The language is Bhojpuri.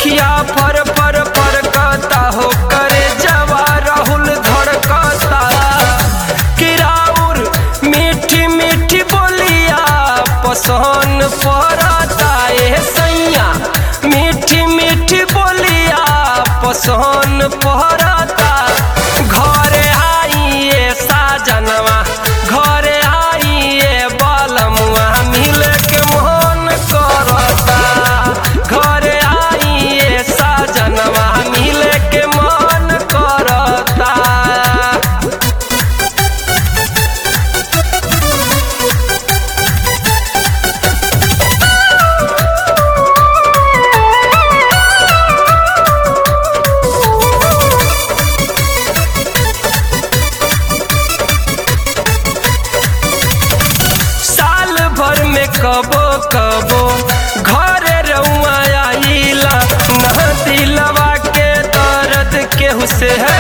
अखिया फर फर फरकता हो करे जवा राहुल धड़कता किराउर मीठी मीठी बोलिया पसंद पड़ता ए सैया मीठी मीठी बोलिया पसंद पड़ता घरे आइए साजनवा घरे आइए बालमुआ मिल के मन करता घरे आइए साजनवा मिल के मन करता। कबो कबो घरे रउआ आइला ना दिलवा के दर्द केहू से है